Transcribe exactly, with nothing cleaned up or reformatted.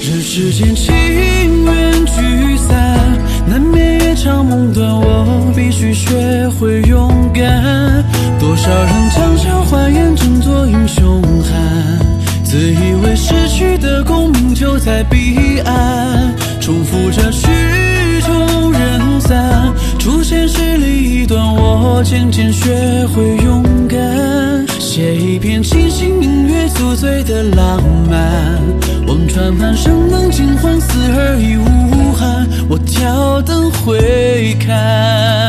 人世间情缘聚散，难免夜长梦短，我必须学会勇敢。多少人将笑话眼睁作英雄汉，自以为失去的功名就在彼岸，重复着曲终人散。出现实力一段，我渐渐学会勇敢，写一篇清新明月宿醉的浪漫。望穿半生能尽欢，死而已无憾，我挑灯会看。